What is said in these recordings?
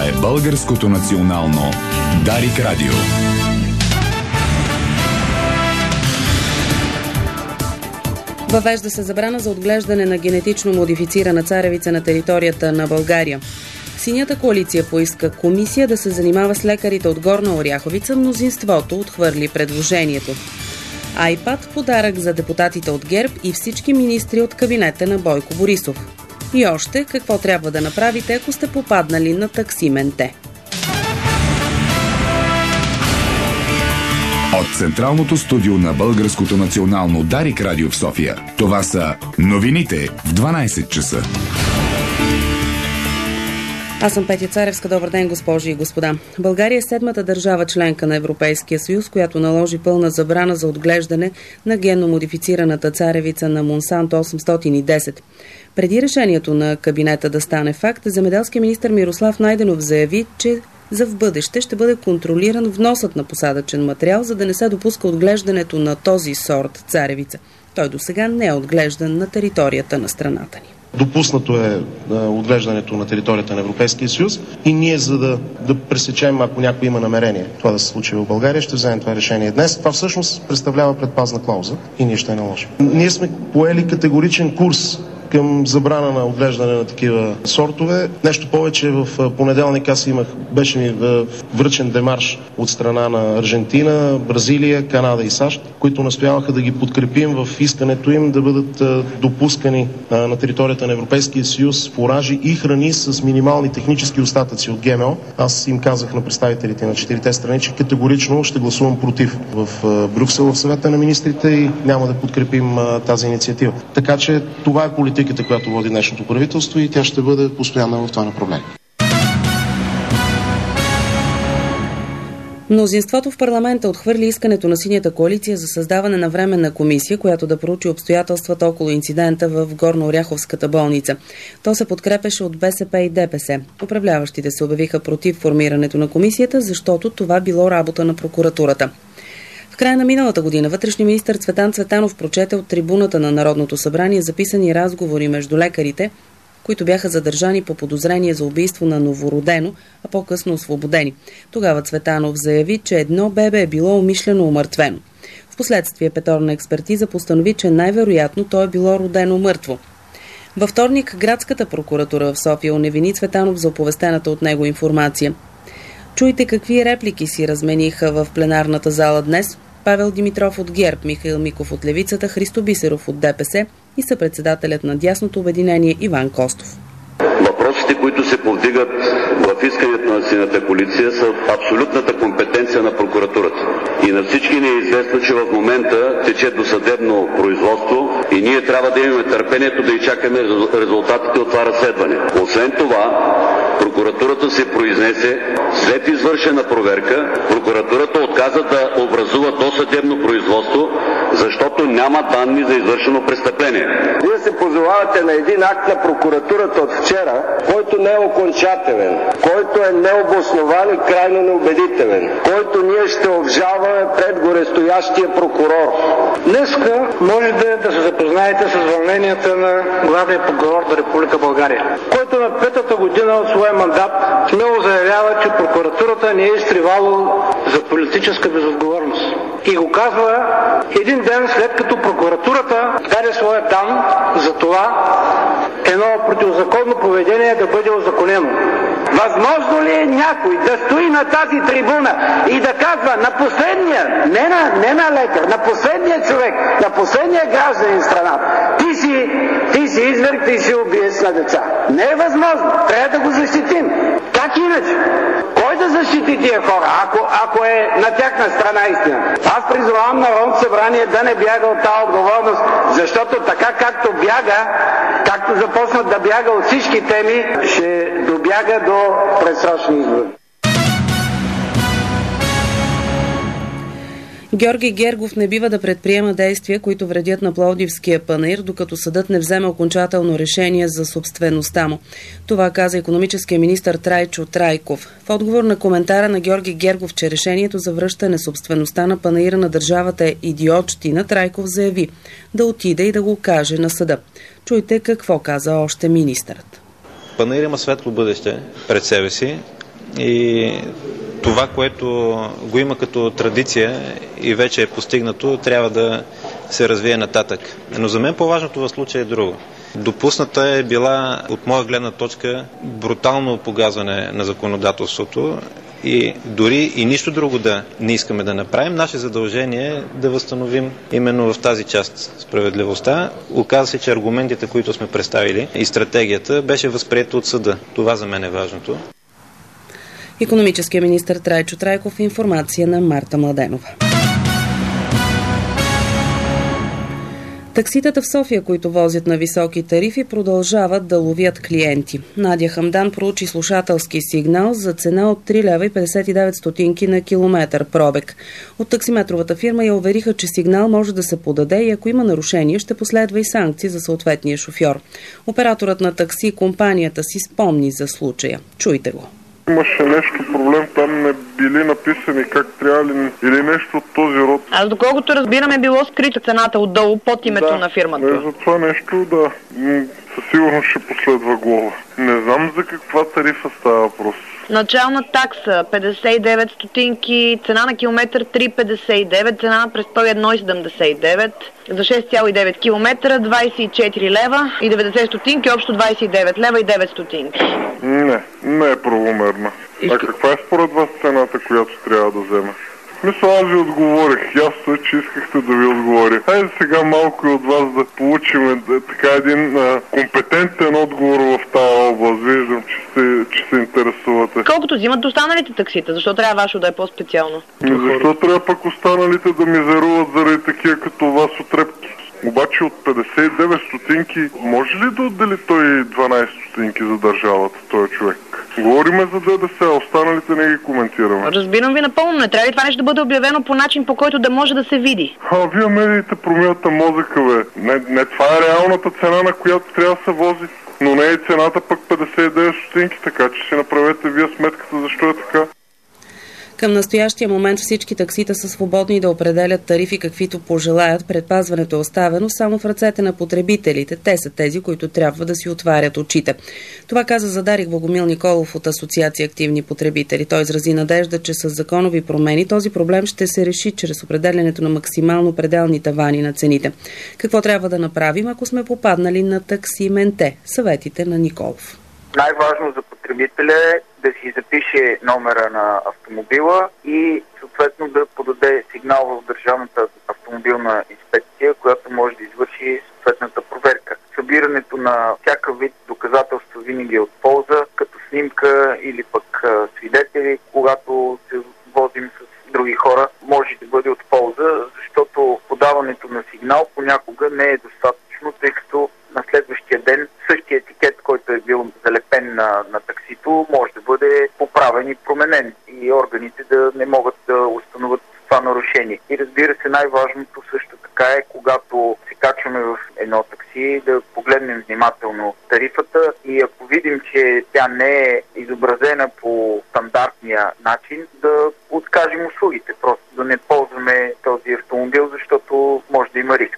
е Българското национално Дарик Радио. Въвежда се забрана за отглеждане на генетично модифицирана царевица на територията на България. Синята коалиция поиска комисия да се занимава с лекарите от Горна Оряховица. Мнозинството отхвърли предложението. iPad – подарък за депутатите от ГЕРБ и всички министри от кабинета на Бойко Борисов. И още какво трябва да направите, ако сте попаднали на таксименте. От централното студио на Българското национално Дарик Радио в София. Това са новините в 12 часа. Аз съм Петя Царевска. Добър ден, госпожи и господа. България е седмата държава членка на Европейския съюз, която наложи пълна забрана за отглеждане на генно модифицираната царевица на Монсанто 810. Преди решението на кабинета да стане факт, земеделският министър Мирослав Найденов заяви, че за в бъдеще ще бъде контролиран вносът на посадъчен материал, за да не се допуска отглеждането на този сорт царевица. Той досега не е отглеждан на територията на страната ни. Допуснато е отглеждането на територията на Европейския съюз и ние, за да пресечем, ако някой има намерение това да се случи в България, ще вземем това решение днес. Това всъщност представлява предпазна клауза и ние ще я наложим. Ние сме поели категоричен курс към забрана на отглеждане на такива сортове. Нещо повече, в понеделник беше ми връчен демарш от страна на Аржентина, Бразилия, Канада и САЩ, които настояваха да ги подкрепим в искането им да бъдат допускани на територията на Европейския съюз фуражи и храни с минимални технически остатъци от ГМО. Аз им казах на представителите на 4-те страни, че категорично ще гласувам против в Брюксел, в съвета на министрите и няма да подкрепим тази инициатива. Така че това е политиката, която води днешното правителство и тя ще бъде постоянна в това направление. Мнозинството в парламента отхвърли искането на Синята коалиция за създаване на временна комисия, която да проучи обстоятелствата около инцидента в Горнооряховската болница. То се подкрепеше от БСП и ДПС. Управляващите се обявиха против формирането на комисията, защото това било работа на прокуратурата. В края на миналата година вътрешният министър Цветан Цветанов прочете от трибуната на Народното събрание записани разговори между лекарите, които бяха задържани по подозрение за убийство на новородено, а по-късно освободени. Тогава Цветанов заяви, че едно бебе е било умишлено умъртвено. Впоследствие петорна експертиза постанови, че най-вероятно то е било родено мъртво. Във вторник градската прокуратура в София оневини Цветанов за оповестената от него информация. Чуйте какви реплики си размениха в пленарната зала днес Павел Димитров от ГЕРБ, Михаил Миков от Левицата, Христо Бисеров от ДПС и съпредседателят на Дясното обединение Иван Костов. Въпросите, които се повдигат в искането на Синята коалиция, са в абсолютната компетенция на прокуратурата. И на всички ни е известно, че в момента тече досъдебно производство и ние трябва да имаме търпението да изчакаме резултатите от това разследване. Освен това, прокуратурата се произнесе след извършена проверка. Прокуратурата отказа да образува досъдебно производство, защото няма данни за извършено престъпление. Вие се позовавате на един акт на прокуратурата от вчера, който не е окончателен, който е необоснован и крайно неубедителен, който ние ще обжалваме пред горестоящия прокурор. Днеска можете да се запознаете с вълненията на главния прокурор на Република България, който на петата година от своя мандат смело заявява, че прокуратурата не е изтривало за политическа безотговорност. И го казва един ден след като прокуратурата даде своя дан за това едно противозаконно поведение да бъде узаконено. Възможно ли е някой да стои на тази трибуна и да казва на последния, не на лекар, на последния човек, на последния гражданин в страната, ти си изверг, ти си убиец на деца. Не е възможно. Трябва да го защитим. Как иначе? Кой да защити тия хора, ако е на тяхна страна истина? Аз призовавам Народното събрание да не бяга от тази отговорност, защото така както започнат да бяга от всички теми, ще добяга до предсрочни избори. Георги Гергов не бива да предприема действия, които вредят на Пловдивския панаир, докато съдът не вземе окончателно решение за собствеността му. Това каза икономическия министър Трайчо Трайков. В отговор на коментара на Георги Гергов, че решението за връщане собствеността на панаира на държавата е идиотщина, Трайков заяви да отиде и да го каже на съда. Чуйте какво каза още министърът. Панаир има светло бъдеще пред себе си. и това, което го има като традиция и вече е постигнато, трябва да се развие нататък. Но за мен по-важното в случая е друго. Допусната е била, от моя гледна точка, брутално погазване на законодателството и дори и нищо друго да не искаме да направим, наше задължение е да възстановим именно в тази част справедливостта. Оказва се, че аргументите, които сме представили и стратегията, беше възприето от съда. Това за мен е важното. Икономическият министър Трайчо Трайков, информация на Марта Младенова. Такситата в София, които возят на високи тарифи, продължават да ловят клиенти. Надя Хамдан проучи слушателски сигнал за цена от 3,59 лв. на километър пробег. От таксиметровата фирма я увериха, че сигнал може да се подаде и ако има нарушение, ще последва и санкции за съответния шофьор. Операторът на такси компанията си спомни за случая. Чуйте го. Имаше нещо проблем, там не били написани как трябва или нещо от този род. Аз доколкото разбирам, е било скрита цената отдолу под името на фирмата. Да, за това нещо, да, със сигурност ще последва глоба. Не знам за каква тарифа става въпрос. Начална такса 59 стотинки, цена на километър 3,59, цена на престой 1,79, за 6,9 километра 24 лева и 90 стотинки, общо 29 лева и 9 стотинки. Не е правомерна. А каква е според вас цената, която трябва да взема? Мисля, аз ви отговорих. Ясно е, че искахте да ви отговоря. Хайде сега малко и от вас да получим така един компетентен отговор в тази област. Виждам, че се интересувате. Колкото взимат останалите таксита, защо трябва вашето да е по-специално? Защо трябва пък останалите да мизеруват заради такива като вас отрепки? Обаче от 59 стотинки може ли да отдели той 12 стотинки за държавата, този човек? Говориме за ДДС, останалите не ги коментираме. Разбирам ви напълно, не трябва ли това нещо да бъде обявено по начин, по който да може да се види? Вие медиите промивате мозъка, бе. Не, това е реалната цена, на която трябва да се вози. Но не е цената пък 59 стотинки, така че си направете вие сметката защо е така. Към настоящия момент всички таксита са свободни да определят тарифи каквито пожелаят. Предпазването е оставено само в ръцете на потребителите. Те са тези, които трябва да си отварят очите. Това каза Задарик Богомил Николов от Асоциация Активни потребители. Той изрази надежда, че с законови промени този проблем ще се реши чрез определянето на максимално пределни тавани на цените. Какво трябва да направим, ако сме попаднали на таксименте? Съветите на Николов. Най-важно за потребителя е да си запише номера на автомобила и съответно да подаде сигнал в Държавната автомобилна инспекция, която може да извърши съответната проверка. Събирането на всяка вид доказателства винаги е от полза, като снимка или пък свидетели, когато се возим с други хора, може да бъде от полза, защото подаването на сигнал понякога не е достатъчно, тъй като на следващия ден същия етикет, който е бил залепен на таксито, може да бъде поправен и променен и органите да не могат да установят това нарушение. И разбира се, най-важното също така е, когато се качваме в едно такси, да погледнем внимателно тарифата и ако видим, че тя не е изобразена по стандартния начин, да откажем услугите, просто да не ползваме този автомобил, защото може да има риск.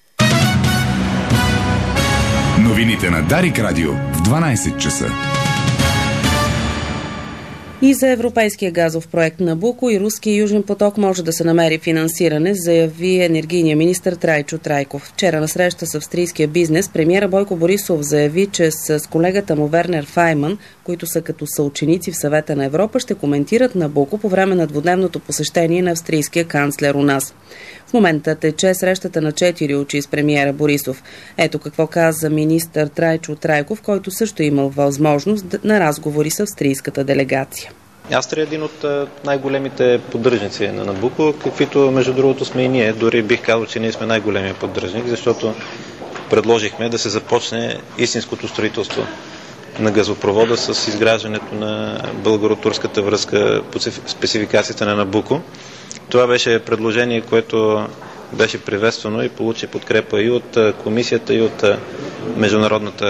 Новините на Дарик Радио в 12 часа. И за европейския газов проект Набуко и руския Южен поток може да се намери финансиране, заяви енергийния министър Трайчо Трайков. Вчера на среща с австрийския бизнес премиера Бойко Борисов заяви, че с колегата му Вернер Файман, които са като съученици в Съвета на Европа, ще коментират Набуко по време на двудневното посещение на австрийския канцлер у нас. В момента тече срещата на 4 очи с премиера Борисов. Ето какво каза министър Трайчо Трайков, който също е имал възможност на разговори с австрийската делегация. Австрия е един от най-големите поддръжници на Набуко, каквито между другото сме и ние. Дори бих казал, че ние сме най-големия поддръжник, защото предложихме да се започне истинското строителство на газопровода с изграждането на българо-турската връзка по спецификацията на Набуко. Това беше предложение, което беше приветствано и получи подкрепа и от комисията, и от Международната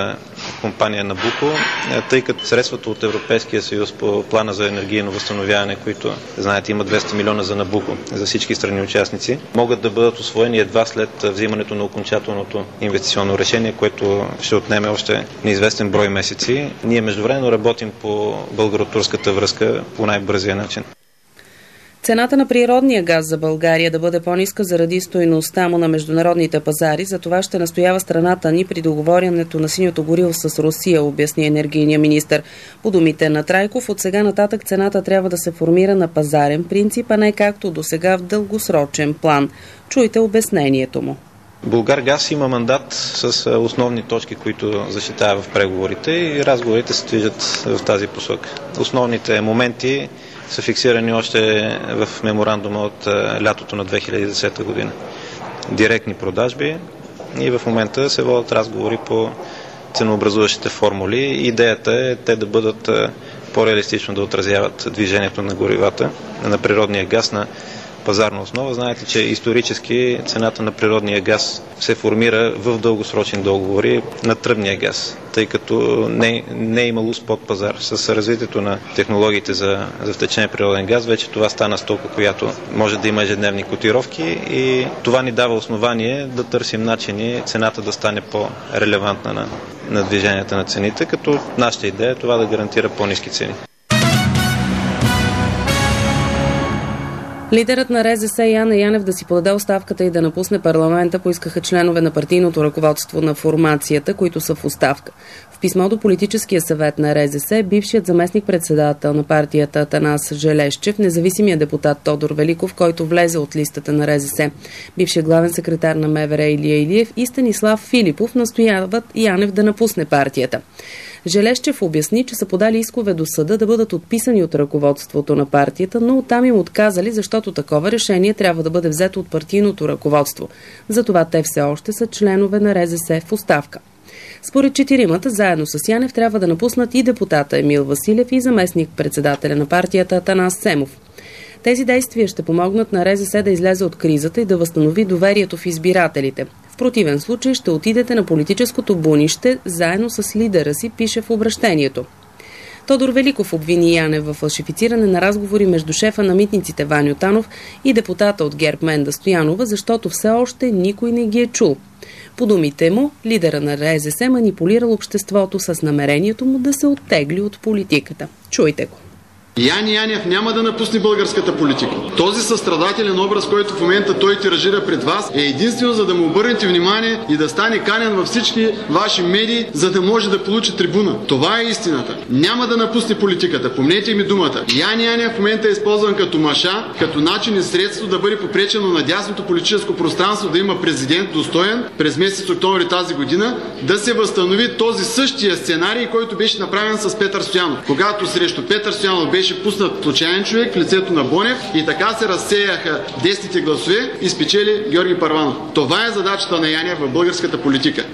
компания Набуко, тъй като средствата от Европейския съюз по плана за енергийно възстановяване, които, знаете, има 200 милиона за Набуко, за всички страни участници, могат да бъдат усвоени едва след взимането на окончателното инвестиционно решение, което ще отнеме още неизвестен брой месеци. Ние междувременно работим по българо-турската връзка по най-бързия начин. Цената на природния газ за България да бъде по-ниска заради стойността му на международните пазари, за това ще настоява страната ни при договарянето на синьото гориво с Русия, обясни енергийния министър. По думите на Трайков, от сега нататък цената трябва да се формира на пазарен принцип, а не както до сега в дългосрочен план. Чуйте обяснението му. Булгаргаз има мандат с основни точки, които защитава в преговорите и разговорите се движат в тази посока. Основните моменти са фиксирани още в меморандума от лятото на 2010 година. Директни продажби и в момента се водят разговори по ценообразуващите формули. Идеята е те да бъдат по-реалистично да отразяват движението на горивата, на природния газ на пазарна основа. Знаете, че исторически цената на природния газ се формира в дългосрочни договори на тръбния газ, тъй като не е имало спот пазар. С развитието на технологиите за втечнен природен газ, вече това стана стока, която може да има ежедневни котировки и това ни дава основание да търсим начини цената да стане по-релевантна на движенията на цените, като нашата идея е това да гарантира по-ниски цени. Лидерът на РЗС Яне Янев да си подаде оставката и да напусне парламента поискаха членове на партийното ръководство на формацията, които са в оставка. В писмо до политическия съвет на РЗС, бившият заместник-председател на партията Атанас Желещев, независимият депутат Тодор Великов, който влезе от листата на РЗС, бившият главен секретар на МВР Илия Илиев и Станислав Филипов настояват Янев да напусне партията. Желещев обясни, че са подали искове до съда да бъдат отписани от ръководството на партията, но оттам им отказали, защото такова решение трябва да бъде взето от партийното ръководство. Затова те все още са членове на РЗС в оставка. Според четиримата, заедно с Янев трябва да напуснат и депутата Емил Василев и заместник-председателя на партията Атанас Семов. Тези действия ще помогнат на РЗС да излезе от кризата и да възстанови доверието в избирателите. В противен случай ще отидете на политическото бунище заедно с лидера си, пише в обращението. Тодор Великов обвини Янев в фалшифициране на разговори между шефа на митниците Ваньо Танов и депутата от ГЕРБ Менда Стоянова, защото все още никой не ги е чул. По думите му, лидера на РЗС манипулирал обществото с намерението му да се оттегли от политиката. Чуйте го. Яне Янев няма да напусне българската политика. Този състрадателен образ, който в момента той тиражира пред вас, е единствено за да му обърнете внимание и да стане канен във всички ваши медии, за да може да получи трибуна. Това е истината. Няма да напусне политиката. Помнете ми думата. Яне Янев в момента е използван като маша, като начин и средство да бъде попречено на дясното политическо пространство да има президент достоен през месец октомври тази година, да се възстанови този същия сценарий, който беше направен с Петър Стоянов. Когато срещу Петър Стоянов беше пуснат случайен човек в лицето на Бонев и така се разсеяха десните гласове и спечели Георги Първанов. Това е задачата на Янев в българската политика.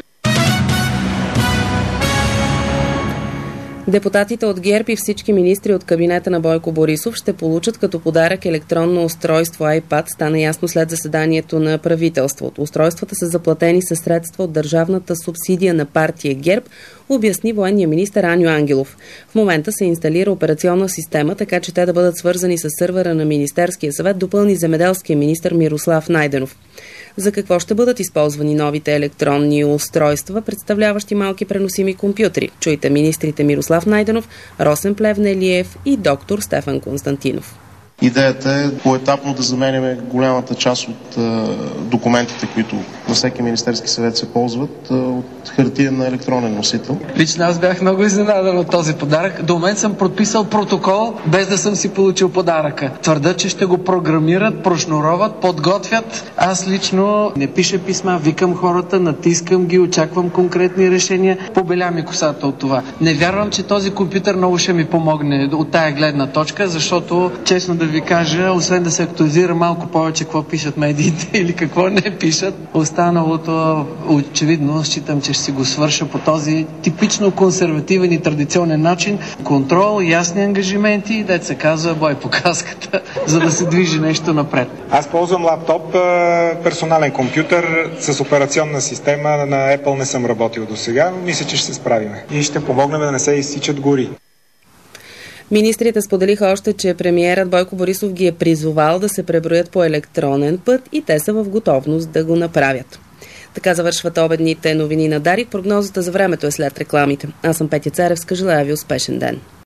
Депутатите от ГЕРБ и всички министри от кабинета на Бойко Борисов ще получат като подарък електронно устройство iPad, стана ясно след заседанието на правителството. Устройствата са заплатени със средства от държавната субсидия на партия ГЕРБ, обясни военния министър Аню Ангелов. В момента се инсталира операционна система, така че те да бъдат свързани с сървъра на Министерския съвет, допълни земеделския министър Мирослав Найденов. За какво ще бъдат използвани новите електронни устройства, представляващи малки преносими компютри? Чуйте министрите Мирослав Найденов, Росен Плевнелиев и доктор Стефан Константинов. Идеята е поетапно да заменяме голямата част от документите, които на всеки Министерски съвет се ползват, от хартиен на електронен носител. Лично аз бях много изненадан от този подарък. До момента съм подписал протокол, без да съм си получил подаръка. Твърда, че ще го програмират, прошнуроват, подготвят. Аз лично не пиша писма, викам хората, натискам ги, очаквам конкретни решения. Побеля ми косата от това. Не вярвам, че този компютър много ще ми помогне от тая гледна точка, защото, честно да ви кажа, освен да се актуализира малко повече какво пишат медиите или какво не пишат, останалото очевидно считам, че ще си го свърша по този типично консервативен и традиционен начин. Контрол, ясни ангажименти, дето се казва бой по каската, за да се движи нещо напред. Аз ползвам лаптоп, персонален компютър с операционна система на Apple не съм работил до сега, но мисля, че ще се справиме и ще помогнем да не се изсичат гори. Министрите споделиха още, че премиерът Бойко Борисов ги е призовал да се преброят по електронен път и те са в готовност да го направят. Така завършват обедните новини на Дарик. Прогнозата за времето е след рекламите. Аз съм Петя Царевска. Желая ви успешен ден.